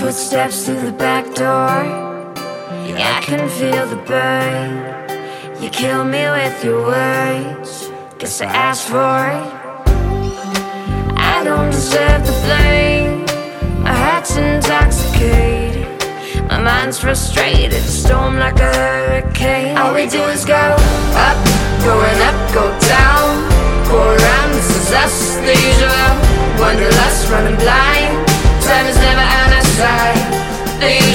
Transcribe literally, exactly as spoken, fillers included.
Footsteps through the back door. Yeah, I can feel the burn. You kill me with your words. Guess I asked for it. I don't deserve the blame. My heart's intoxicated. My mind's frustrated. A storm like a hurricane. All we do is go up, going up, go down, go around. This is us, the usual. Wanderlust, running blind. Time is never on our side. The